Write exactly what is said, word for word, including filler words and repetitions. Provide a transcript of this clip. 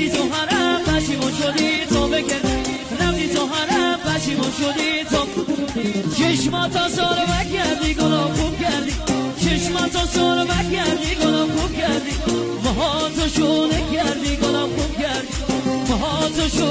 رفتی تو حرم پشیمون شدی تو بکن رفتی تو حرم پشیمون شدی تو چشماتا سارو بکردی گناه خوب کردی چشماتا سارو بکردی گناه خوب کردی موهاتو شونه کردی گناه خوب کردی موهاتو شونه